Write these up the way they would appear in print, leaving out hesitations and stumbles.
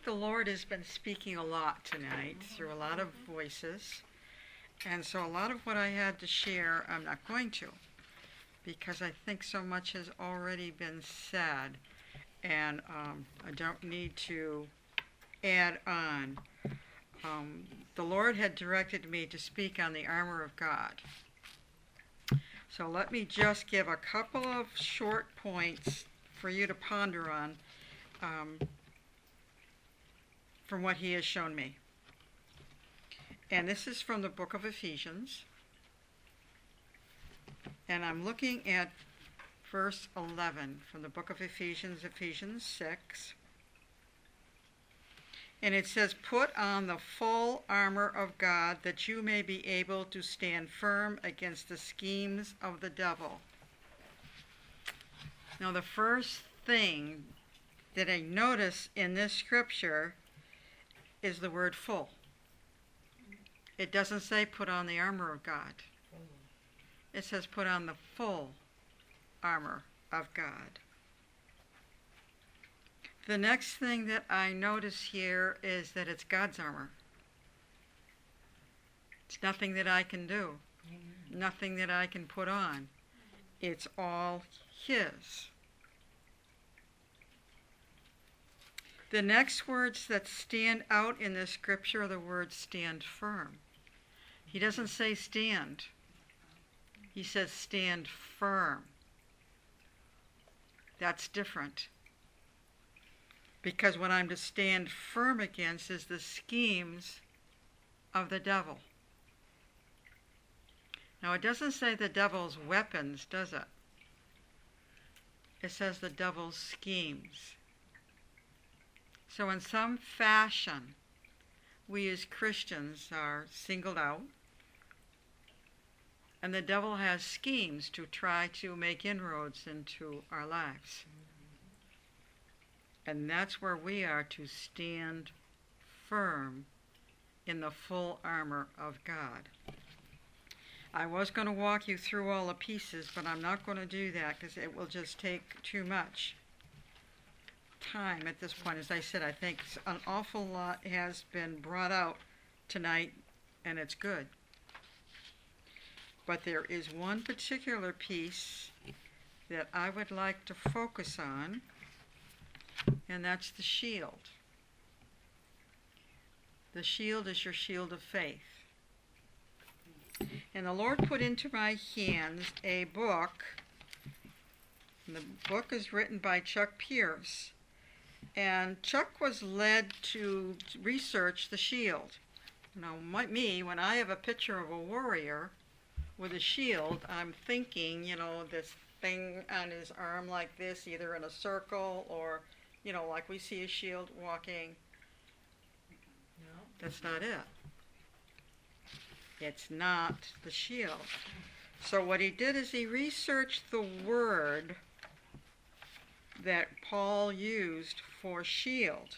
think the Lord has been speaking a lot tonight through a lot of voices. And so a lot of what I had to share, I'm not going to, because I think so much has already been said. And I don't need to add on. The Lord had directed me to speak on the armor of God. So let me just give a couple of short points for you to ponder on from what He has shown me. And this is from the book of Ephesians. And I'm looking at verse 11 from the book of Ephesians, Ephesians 6. And it says, "Put on the full armor of God, that you may be able to stand firm against the schemes of the devil." Now, the first thing that I notice in this scripture is the word full. It doesn't say put on the armor of God. It says put on the full armor of God. The next thing that I notice here is that it's God's armor. It's nothing that I can do. Nothing that I can put on. It's all His. The next words that stand out in this scripture are the words stand firm. He doesn't say stand. He says stand firm. That's different. Because what I'm to stand firm against is the schemes of the devil. Now, it doesn't say the devil's weapons, does it? It says the devil's schemes. So in some fashion, we as Christians are singled out, and the devil has schemes to try to make inroads into our lives. And that's where we are to stand firm in the full armor of God. I was going to walk you through all the pieces, but I'm not going to do that because it will just take too much time at this point. As I said, I think an awful lot has been brought out tonight, and it's good. But there is one particular piece that I would like to focus on, and that's the shield. The shield is your shield of faith. And the Lord put into my hands a book. And the book is written by Chuck Pierce. And Chuck was led to research the shield. Now, when I have a picture of a warrior with a shield, I'm thinking, this thing on his arm like this, either in a circle or, like we see a shield walking. No, that's not it. It's not the shield. So what he did is he researched the word that Paul used for shield.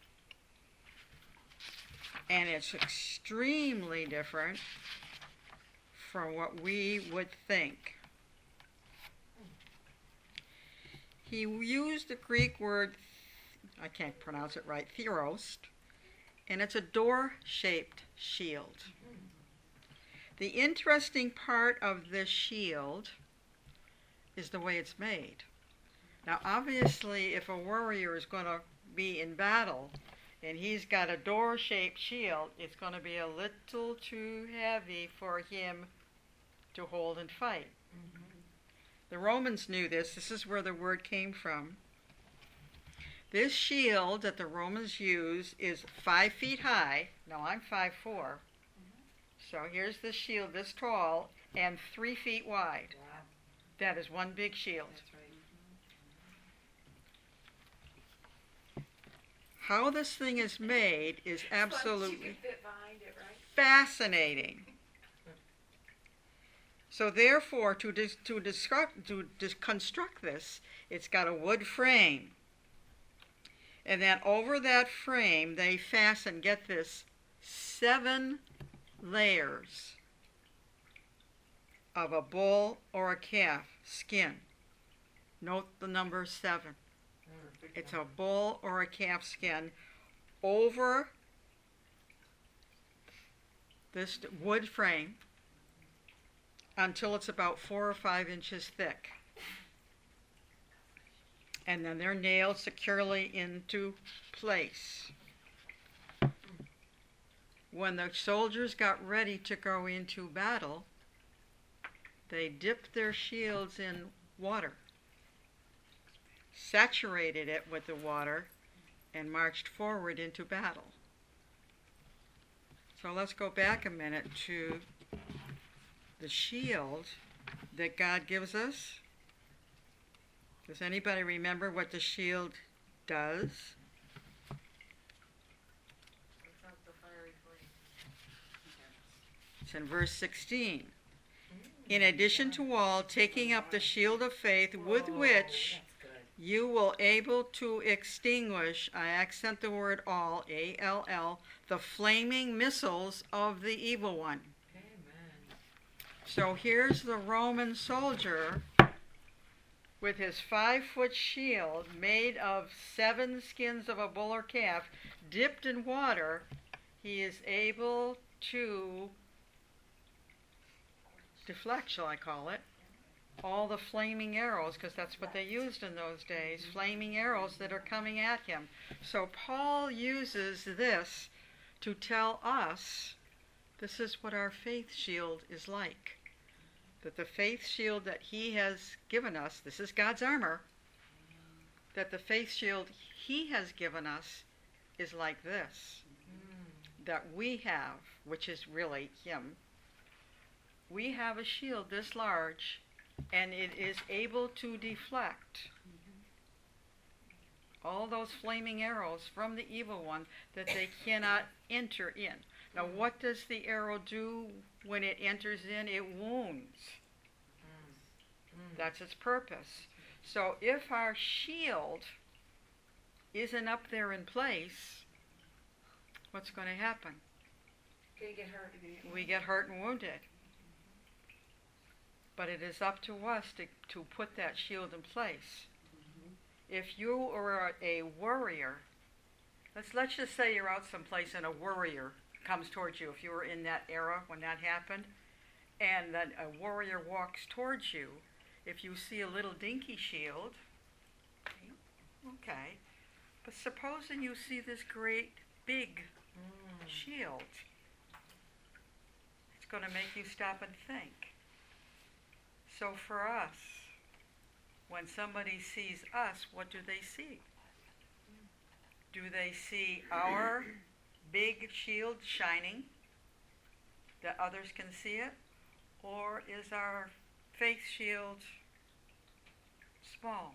And it's extremely different from what we would think. He used the Greek word, I can't pronounce it right, theros, and it's a door-shaped shield. The interesting part of this shield is the way it's made. Now, obviously, if a warrior is going to be in battle and he's got a door-shaped shield, it's going to be a little too heavy for him to hold and fight. Mm-hmm. The Romans knew this. This is where the word came from. This shield that the Romans use is 5 feet high. Now, I'm 5'4". Mm-hmm. So here's this shield this tall and 3 feet wide. Wow. That is one big shield. That's right. How this thing is made is absolutely fascinating. So therefore, to construct this, it's got a wood frame. And then over that frame, they fasten, get this, 7 layers of a bull or a calf skin. Note the number 7. It's a bull or a calf skin over this wood frame until it's about 4 or 5 inches thick. And then they're nailed securely into place. When the soldiers got ready to go into battle, they dipped their shields in water, saturated it with the water, and marched forward into battle. So let's go back a minute to the shield that God gives us. Does anybody remember what the shield does? It's in verse 16. In addition to all, taking up the shield of faith with which you will able to extinguish, I accent the word all, A-L-L, the flaming missiles of the evil one. Amen. So here's the Roman soldier with his 5-foot shield made of 7 skins of a bull or calf dipped in water. He is able to deflect, shall I call it, all the flaming arrows, because that's what they used in those days, flaming arrows that are coming at him. So Paul uses this to tell us this is what our faith shield is like. That the faith shield that he has given us, this is God's armor, that the faith shield he has given us is like this. That we have, which is really him, we have a shield this large, and it is able to deflect all those flaming arrows from the evil one that they cannot enter in. Now, what does the arrow do when it enters in? It wounds. That's its purpose. So if our shield isn't up there in place, what's going to happen? They get hurt. We get hurt and wounded. But it is up to us to put that shield in place. If you are a warrior, let's just say you're out someplace and a warrior comes towards you. If you were in that era when that happened, and then a warrior walks towards you, if you see a little dinky shield, okay. But supposing you see this great big shield, it's going to make you stop and think. So for us, when somebody sees us, what do they see? Do they see our big shield shining, that others can see it? Or is our faith shield small?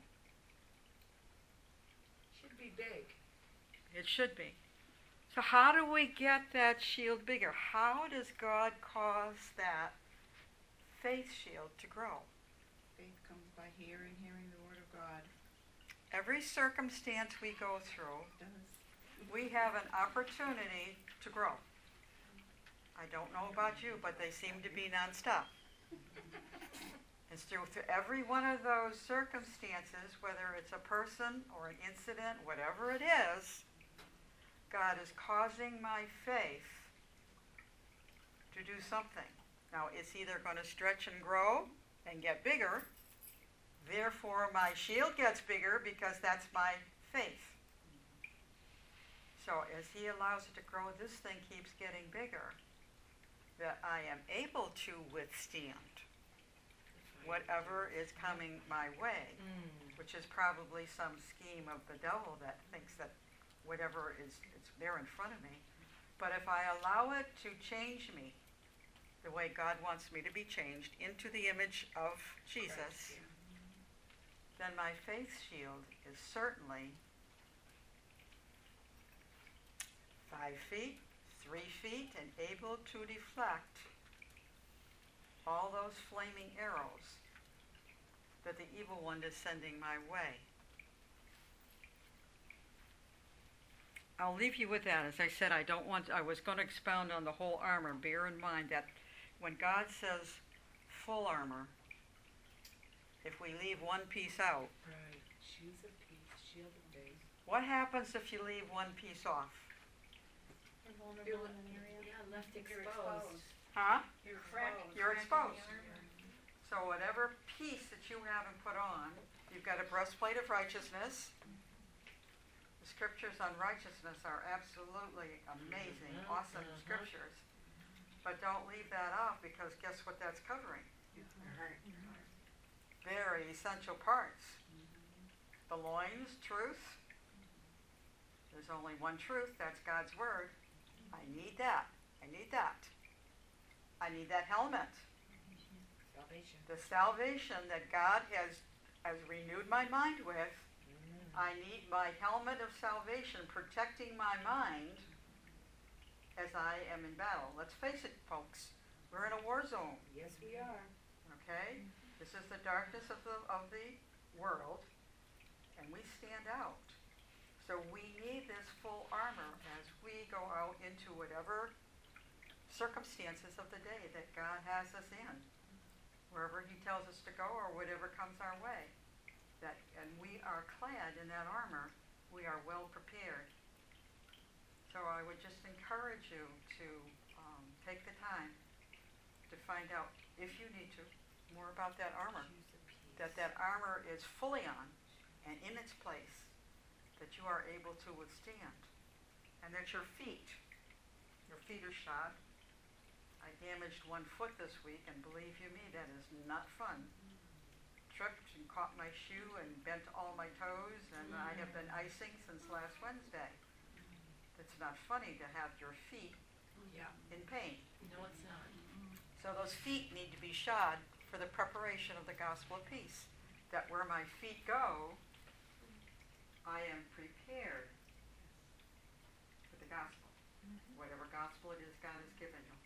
Should be big. It should be. So how do we get that shield bigger? How does God cause that faith shield to grow? Faith comes by hearing the Word of God. Every circumstance we go through, we have an opportunity to grow. I don't know about you, but they seem to be nonstop. And through every one of those circumstances, whether it's a person or an incident, whatever it is, God is causing my faith to do something. Now, it's either going to stretch and grow and get bigger, therefore my shield gets bigger because that's my faith. So as he allows it to grow, this thing keeps getting bigger, that I am able to withstand whatever is coming my way, which is probably some scheme of the devil that thinks that whatever is it's there in front of me. But if I allow it to change me the way God wants me to be changed into the image of Jesus, then my faith shield is certainly 5 feet, 3 feet, and able to deflect all those flaming arrows that the evil one is sending my way. I'll leave you with that. As I said, I was going to expound on the whole armor. Bear in mind that when God says full armor, if we leave one piece out, Right. Shoes of peace, shield of faith. what happens if you leave one piece off? You're left exposed. Huh? You're Crack- exposed. You're exposed. So whatever piece that you haven't put on, you've got a breastplate of righteousness. The scriptures on righteousness are absolutely amazing, awesome scriptures. But don't leave that off, because guess what that's covering? Very essential parts. The loins, truth. There's only one truth, that's God's word. I need that. I need that. I need that helmet. Salvation. The salvation that God has renewed my mind with. I need my helmet of salvation protecting my mind as I am in battle. Let's face it, folks. We're in a war zone. Yes, we are. Okay? This is the darkness of the world, and we stand out. So we need this full armor as we go out into whatever circumstances of the day that God has us in, wherever He tells us to go or whatever comes our way. And we are clad in that armor. We are well prepared. So I would just encourage you to take the time to find out, if you need to, more about that armor. That armor is fully on and in its place, that you are able to withstand. And that your feet are shod. I damaged one foot this week, and believe you me, that is not fun. Tripped and caught my shoe and bent all my toes, and I have been icing since last Wednesday. It's not funny to have your feet in pain. No, it's not. So those feet need to be shod for the preparation of the gospel of peace. That where my feet go, I am prepared for the gospel. Whatever gospel it is God has given you.